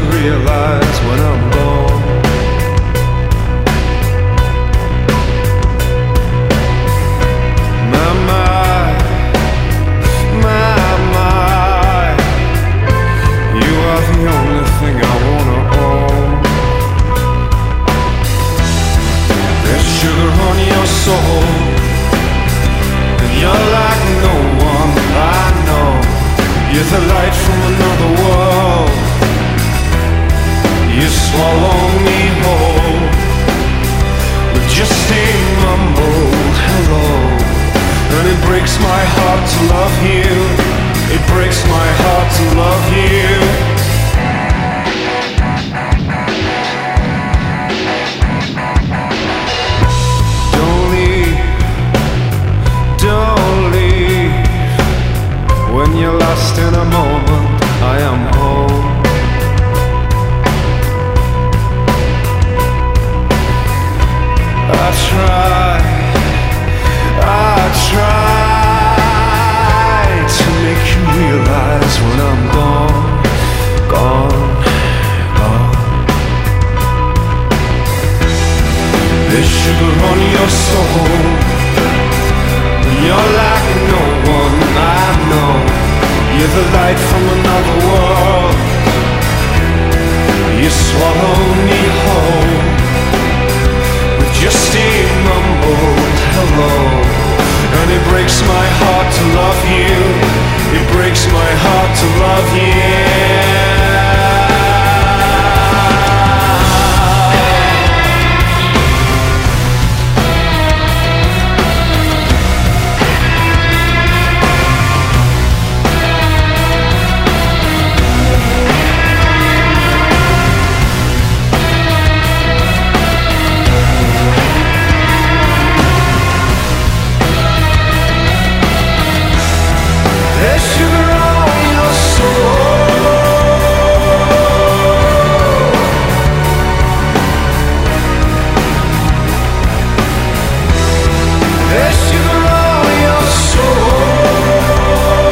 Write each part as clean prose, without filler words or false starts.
realize when I'm gone. My, you are the only thing I wanna own. There's sugar on your soul, and you're like no one I know. You're the light from another world. You swallow me whole with just a mumbled hello. And it breaks my heart to love you. It breaks my heart to love you. Don't leave, don't leave. When you're lost in a moment, I am home. I try to make you realize when I'm gone, gone, gone. There's sugar on your soul, you're like no one I know. You're the light from another world. You swallow me whole with just a mumbled hello. And it breaks my heart to love you. It breaks my heart to love you. There's sugar on your soul. There's sugar on your soul.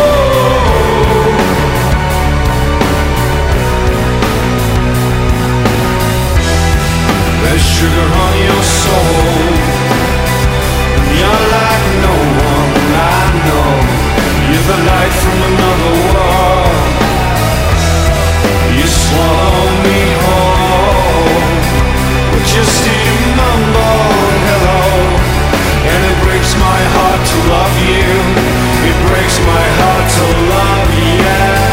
There's sugar on your soul. You're like no one I know. You're the light from another world. You swallow me whole with just a mumbled hello. And it breaks my heart to love you. It breaks my heart to love you.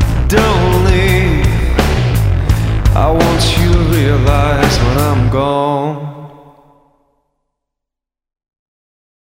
Don't leave. I want you to realize when I'm gone.